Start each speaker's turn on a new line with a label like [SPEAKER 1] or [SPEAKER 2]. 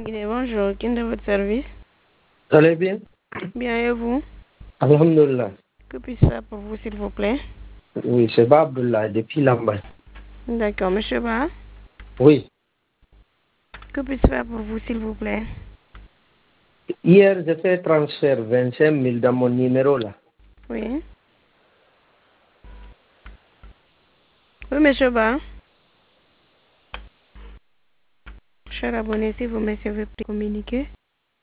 [SPEAKER 1] Bonjour, qui est de votre service?
[SPEAKER 2] Vous allez bien?
[SPEAKER 1] Bien, et vous?
[SPEAKER 2] Alhamdulillah.
[SPEAKER 1] Que puis-je faire pour vous, s'il vous plaît?
[SPEAKER 2] Oui, c'est Babullah depuis Lambaye.
[SPEAKER 1] D'accord, monsieur Ba,
[SPEAKER 2] Oui.
[SPEAKER 1] que puis-je faire pour vous, s'il vous plaît?
[SPEAKER 2] Hier, j'ai fait transfert 25 000 dans mon numéro là.
[SPEAKER 1] Oui. Oui, monsieur Ba. Cher abonné, si vous me savez communiquer.